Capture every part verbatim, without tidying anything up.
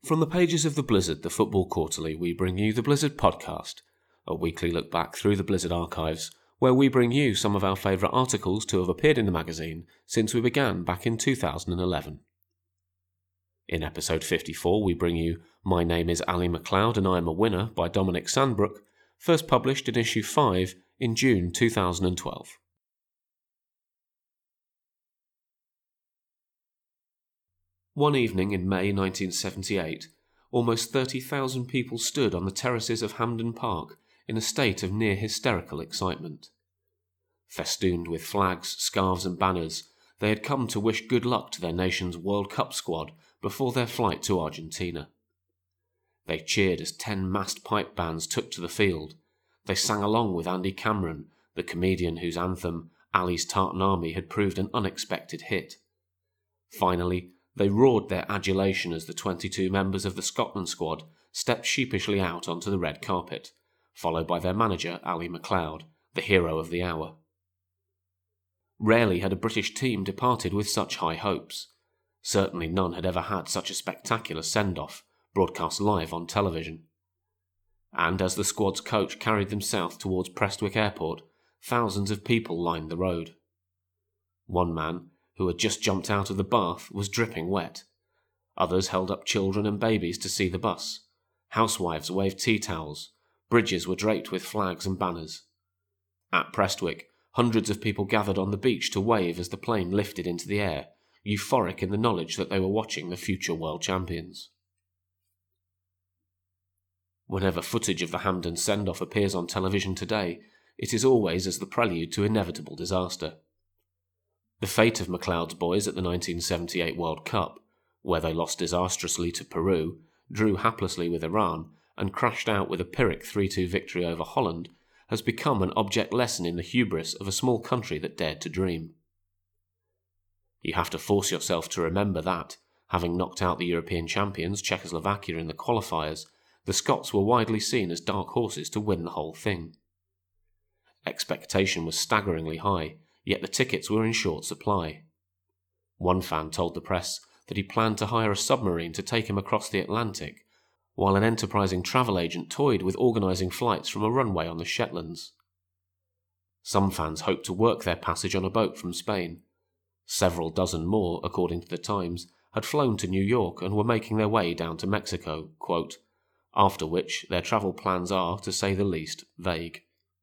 From the pages of The Blizzard, the Football Quarterly, we bring you the Blizzard Podcast, a weekly look back through the Blizzard archives, where we bring you some of our favourite articles to have appeared in the magazine since we began back in two thousand eleven. In episode fifty-four, we bring you My Name is Ali MacLeod and I Am a Winner by Dominic Sandbrook, first published in issue five in June two thousand twelve. One evening in May nineteen seventy-eight, almost thirty thousand people stood on the terraces of Hampden Park in a state of near hysterical excitement. Festooned with flags, scarves and banners, they had come to wish good luck to their nation's World Cup squad before their flight to Argentina. They cheered as ten massed pipe bands took to the field. They sang along with Andy Cameron, the comedian whose anthem, Ali's Tartan Army, had proved an unexpected hit. Finally, they roared their adulation as the twenty-two members of the Scotland squad stepped sheepishly out onto the red carpet, followed by their manager, Ali MacLeod, the hero of the hour. Rarely had a British team departed with such high hopes. Certainly none had ever had such a spectacular send-off, broadcast live on television. And as the squad's coach carried them south towards Prestwick Airport, thousands of people lined the road. One man, who had just jumped out of the bath, was dripping wet. Others held up children and babies to see the bus. Housewives waved tea towels. Bridges were draped with flags and banners. At Prestwick, hundreds of people gathered on the beach to wave as the plane lifted into the air, euphoric in the knowledge that they were watching the future world champions. Whenever footage of the Hampden send-off appears on television today, it is always as the prelude to inevitable disaster. The fate of MacLeod's boys at the nineteen seventy-eight World Cup, where they lost disastrously to Peru, drew haplessly with Iran, and crashed out with a Pyrrhic three two victory over Holland, has become an object lesson in the hubris of a small country that dared to dream. You have to force yourself to remember that, having knocked out the European champions Czechoslovakia in the qualifiers, the Scots were widely seen as dark horses to win the whole thing. Expectation was staggeringly high, yet the tickets were in short supply. One fan told the press that he planned to hire a submarine to take him across the Atlantic, while an enterprising travel agent toyed with organising flights from a runway on the Shetlands. Some fans hoped to work their passage on a boat from Spain. Several dozen more, according to the Times, had flown to New York and were making their way down to Mexico, quote, after which their travel plans are, to say the least, vague.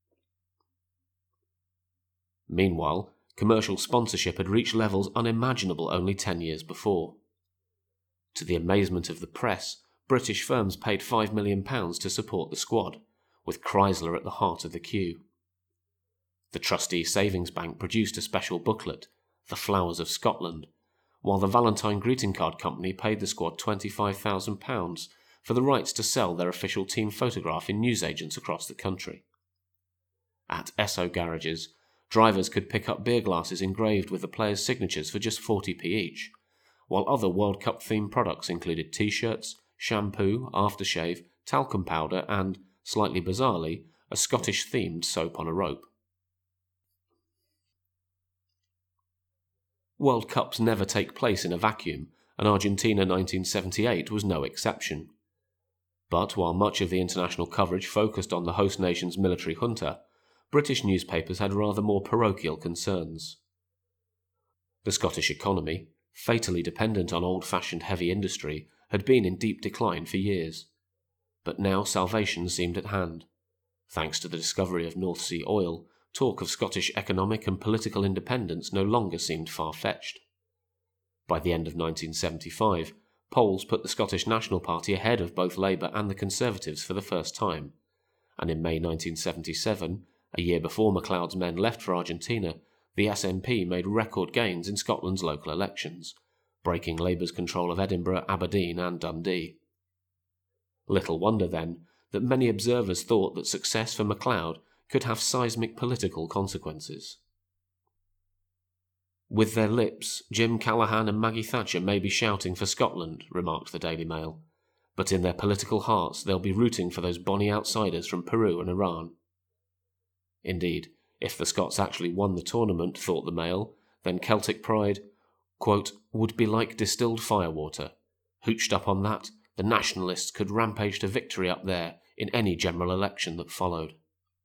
Meanwhile, commercial sponsorship had reached levels unimaginable only ten years before. To the amazement of the press, British firms paid five million pounds to support the squad, with Chrysler at the heart of the queue. The Trustee Savings Bank produced a special booklet, The Flowers of Scotland, while the Valentine Greeting Card Company paid the squad twenty-five thousand pounds for the rights to sell their official team photograph in newsagents across the country. At Esso garages, drivers could pick up beer glasses engraved with the players' signatures for just forty p each, while other World Cup-themed products included T-shirts, shampoo, aftershave, talcum powder and, slightly bizarrely, a Scottish-themed soap on a rope. World Cups never take place in a vacuum, and Argentina nineteen seventy-eight was no exception. But while much of the international coverage focused on the host nation's military junta, British newspapers had rather more parochial concerns. The Scottish economy, fatally dependent on old-fashioned heavy industry, had been in deep decline for years. But now salvation seemed at hand. Thanks to the discovery of North Sea oil, talk of Scottish economic and political independence no longer seemed far-fetched. By the end of nineteen seventy-five, polls put the Scottish National Party ahead of both Labour and the Conservatives for the first time, and in May nineteen seventy-seven, a year before MacLeod's men left for Argentina, the S N P made record gains in Scotland's local elections, breaking Labour's control of Edinburgh, Aberdeen and Dundee. Little wonder, then, that many observers thought that success for MacLeod could have seismic political consequences. With their lips, Jim Callaghan and Maggie Thatcher may be shouting for Scotland, remarked the Daily Mail, but in their political hearts they'll be rooting for those bonny outsiders from Peru and Iran. Indeed, if the Scots actually won the tournament, thought the Mail, then Celtic pride, quote, would be like distilled firewater. Hooched up on that, the nationalists could rampage to victory up there in any general election that followed.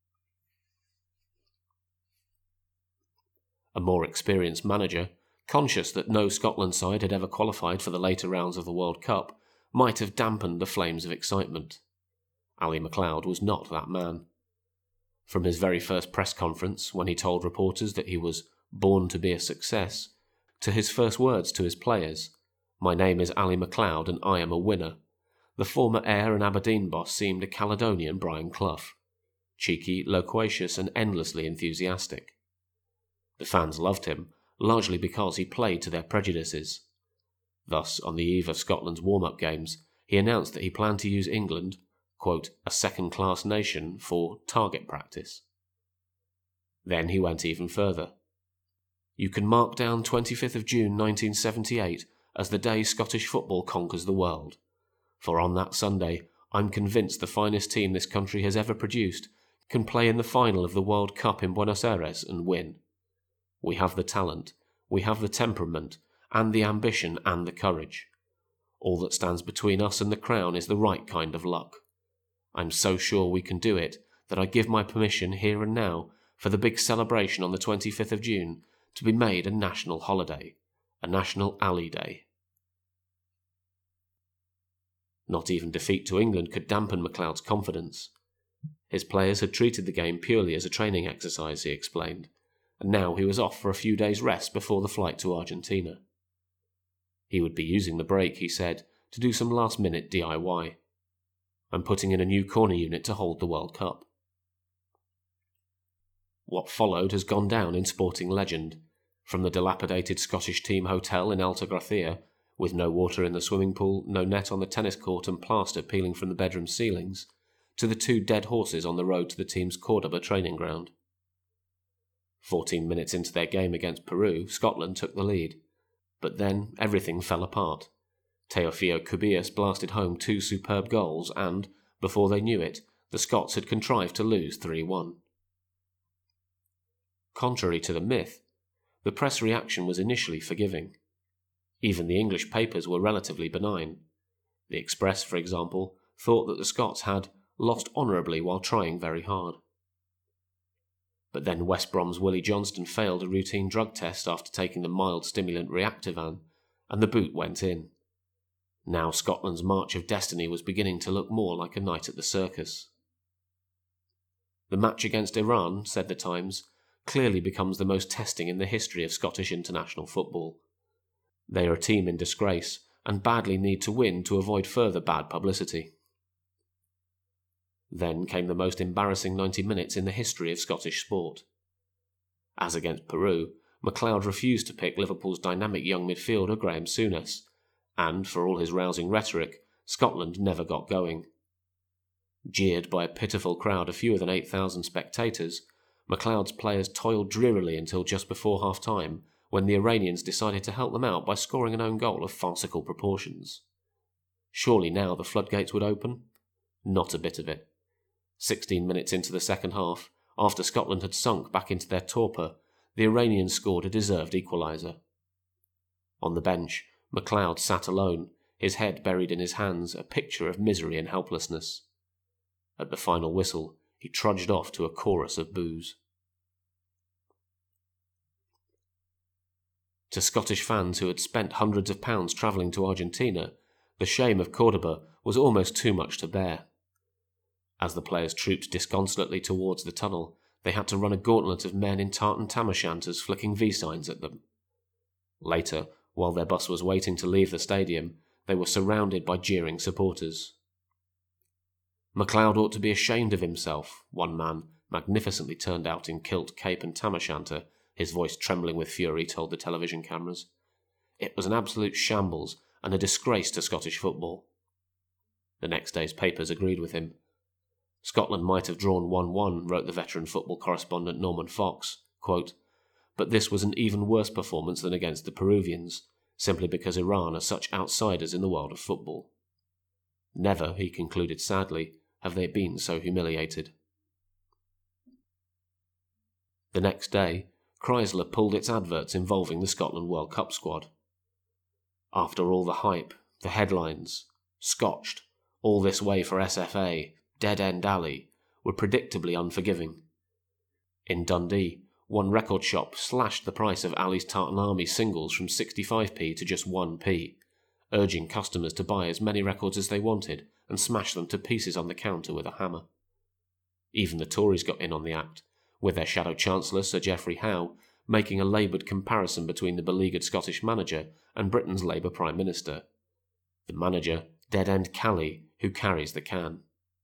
A more experienced manager, conscious that no Scotland side had ever qualified for the later rounds of the World Cup, might have dampened the flames of excitement. Ally MacLeod was not that man. From his very first press conference, when he told reporters that he was born to be a success, to his first words to his players, "My name is Ally MacLeod and I am a winner," the former Ayr and Aberdeen boss seemed a Caledonian Brian Clough, cheeky, loquacious and endlessly enthusiastic. The fans loved him, largely because he played to their prejudices. Thus, on the eve of Scotland's warm-up games, he announced that he planned to use England, quote, a second-class nation, for target practice. Then he went even further. "You can mark down twenty-fifth of June nineteen seventy-eight as the day Scottish football conquers the world. For on that Sunday, I'm convinced the finest team this country has ever produced can play in the final of the World Cup in Buenos Aires and win. We have the talent, we have the temperament, and the ambition and the courage. All that stands between us and the crown is the right kind of luck. I'm so sure we can do it that I give my permission here and now for the big celebration on the twenty-fifth of June to be made a national holiday, a national Ally Day." Not even defeat to England could dampen MacLeod's confidence. His players had treated the game purely as a training exercise, he explained, and now he was off for a few days' rest before the flight to Argentina. He would be using the break, he said, to do some last-minute D I Y. "I'm putting in a new corner unit to hold the World Cup." What followed has gone down in sporting legend, from the dilapidated Scottish team hotel in Alta Gracia, with no water in the swimming pool, no net on the tennis court and plaster peeling from the bedroom ceilings, to the two dead horses on the road to the team's Cordoba training ground. Fourteen minutes into their game against Peru, Scotland took the lead. But then everything fell apart. Teofilo Cubillas blasted home two superb goals and, before they knew it, the Scots had contrived to lose three one. Contrary to the myth, the press reaction was initially forgiving. Even the English papers were relatively benign. The Express, for example, thought that the Scots had lost honourably while trying very hard. But then West Brom's Willie Johnston failed a routine drug test after taking the mild stimulant Reactivan, and the boot went in. Now Scotland's march of destiny was beginning to look more like a night at the circus. "The match against Iran," said the Times, "clearly becomes the most testing in the history of Scottish international football. They are a team in disgrace, and badly need to win to avoid further bad publicity." Then came the most embarrassing ninety minutes in the history of Scottish sport. As against Peru, MacLeod refused to pick Liverpool's dynamic young midfielder Graham Souness, and, for all his rousing rhetoric, Scotland never got going. Jeered by a pitiful crowd of fewer than eight thousand spectators, MacLeod's players toiled drearily until just before half-time, when the Iranians decided to help them out by scoring an own goal of farcical proportions. Surely now the floodgates would open? Not a bit of it. Sixteen minutes into the second half, after Scotland had sunk back into their torpor, the Iranians scored a deserved equaliser. On the bench, MacLeod sat alone, his head buried in his hands, a picture of misery and helplessness. At the final whistle, he trudged off to a chorus of boos. To Scottish fans who had spent hundreds of pounds travelling to Argentina, the shame of Cordoba was almost too much to bear. As the players trooped disconsolately towards the tunnel, they had to run a gauntlet of men in tartan tam-o'-shanters flicking V-signs at them. Later, while their bus was waiting to leave the stadium, they were surrounded by jeering supporters. MacLeod ought to be ashamed of himself, one man, magnificently turned out in kilt, cape and tam-o'-shanter, his voice trembling with fury, told the television cameras. It was an absolute shambles and a disgrace to Scottish football. The next day's papers agreed with him. Scotland might have drawn one one, wrote the veteran football correspondent Norman Fox, quote, but this was an even worse performance than against the Peruvians, simply because Iran are such outsiders in the world of football. Never, he concluded sadly, have they been so humiliated. The next day, Chrysler pulled its adverts involving the Scotland World Cup squad. After all the hype, the headlines, Scotched, all this way for S F A, Dead End Alley, were predictably unforgiving. In Dundee, one record shop slashed the price of Ali's Tartan Army singles from sixty-five p to just one p, urging customers to buy as many records as they wanted and smash them to pieces on the counter with a hammer. Even the Tories got in on the act, with their shadow Chancellor Sir Geoffrey Howe making a laboured comparison between the beleaguered Scottish manager and Britain's Labour Prime Minister. The manager, Dead End Cally, who carries the can.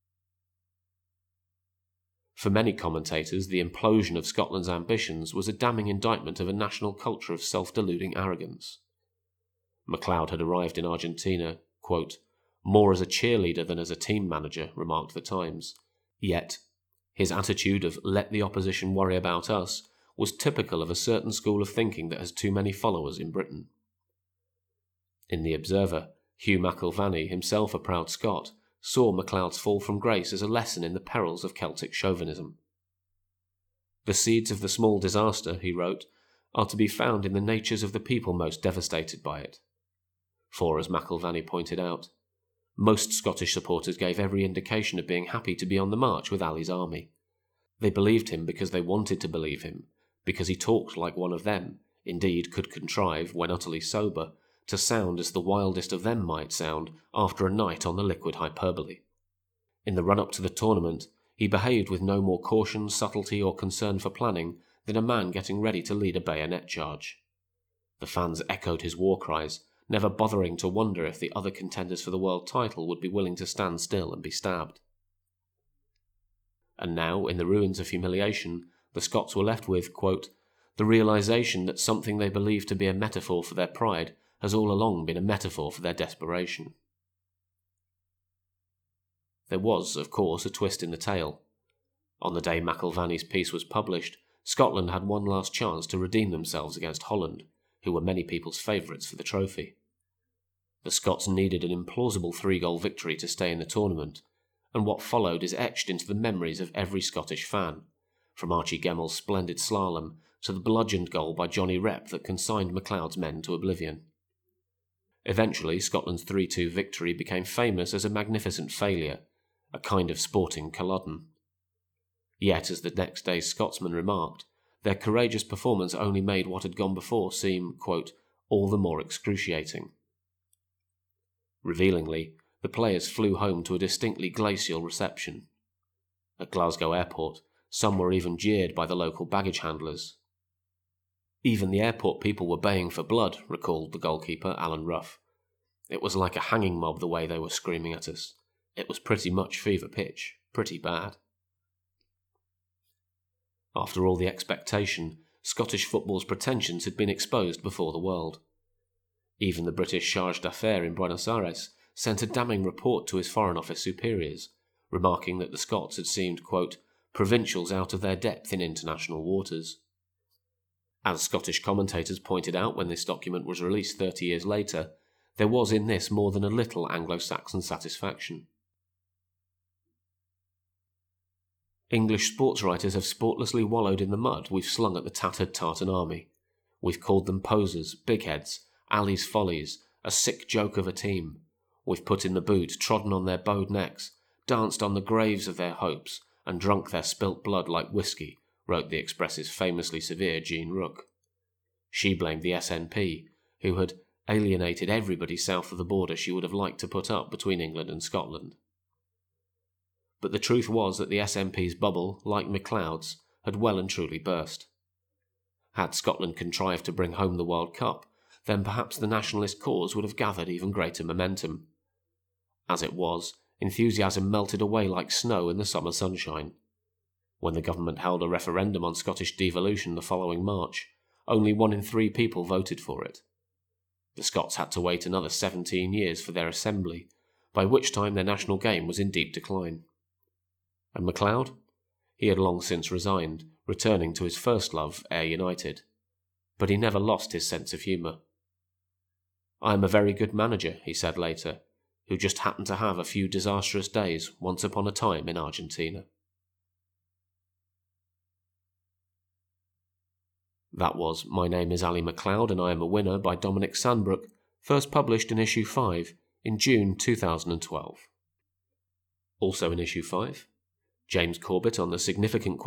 For many commentators, the implosion of Scotland's ambitions was a damning indictment of a national culture of self-deluding arrogance. MacLeod had arrived in Argentina, quote, more as a cheerleader than as a team manager, remarked the Times. Yet, his attitude of let the opposition worry about us was typical of a certain school of thinking that has too many followers in Britain. In The Observer, Hugh McIlvanney, himself a proud Scot, saw MacLeod's fall from grace as a lesson in the perils of Celtic chauvinism. The seeds of the small disaster, he wrote, are to be found in the natures of the people most devastated by it. For, as McIlvanney pointed out, most Scottish supporters gave every indication of being happy to be on the march with Ali's army. They believed him because they wanted to believe him, because he talked like one of them, indeed could contrive, when utterly sober, to sound as the wildest of them might sound after a night on the liquid hyperbole. In the run-up to the tournament, he behaved with no more caution, subtlety, or concern for planning than a man getting ready to lead a bayonet charge. The fans echoed his war cries, never bothering to wonder if the other contenders for the world title would be willing to stand still and be stabbed. And now, in the ruins of humiliation, the Scots were left with, quote, the realisation that something they believed to be a metaphor for their pride has all along been a metaphor for their desperation. There was, of course, a twist in the tale. On the day McIlvanney's piece was published, Scotland had one last chance to redeem themselves against Holland, who were many people's favourites for the trophy. The Scots needed an implausible three-goal victory to stay in the tournament, and what followed is etched into the memories of every Scottish fan, from Archie Gemmell's splendid slalom to the bludgeoned goal by Johnny Rep that consigned MacLeod's men to oblivion. Eventually, Scotland's three two victory became famous as a magnificent failure, a kind of sporting Culloden. Yet, as the next day's Scotsman remarked, their courageous performance only made what had gone before seem, quote, all the more excruciating. Revealingly, the players flew home to a distinctly glacial reception. At Glasgow Airport, some were even jeered by the local baggage handlers. Even the airport people were baying for blood, recalled the goalkeeper, Alan Ruff. It was like a hanging mob the way they were screaming at us. It was pretty much fever pitch, pretty bad. After all the expectation, Scottish football's pretensions had been exposed before the world. Even the British charge d'affaires in Buenos Aires sent a damning report to his Foreign Office superiors, remarking that the Scots had seemed, quote, provincials out of their depth in international waters. As Scottish commentators pointed out when this document was released thirty years later, there was in this more than a little Anglo-Saxon satisfaction. English sports writers have sportlessly wallowed in the mud we've slung at the tattered Tartan army. We've called them posers, bigheads, Ali's follies, a sick joke of a team. We've put in the boot, trodden on their bowed necks, danced on the graves of their hopes, and drunk their spilt blood like whiskey, wrote the Express's famously severe Jean Rook. She blamed the S N P, who had alienated everybody south of the border she would have liked to put up between England and Scotland. But the truth was that the S N P's bubble, like MacLeod's, had well and truly burst. Had Scotland contrived to bring home the World Cup, then perhaps the nationalist cause would have gathered even greater momentum. As it was, enthusiasm melted away like snow in the summer sunshine. When the government held a referendum on Scottish devolution the following March, only one in three people voted for it. The Scots had to wait another seventeen years for their assembly, by which time their national game was in deep decline. And MacLeod? He had long since resigned, returning to his first love, Ayr United. But he never lost his sense of humour. I am a very good manager, he said later, who just happened to have a few disastrous days once upon a time in Argentina. That was My Name is Ali MacLeod and I Am a Winner by Dominic Sandbrook, first published in issue five, in June two thousand twelve. Also in issue five, James Corbett on the significant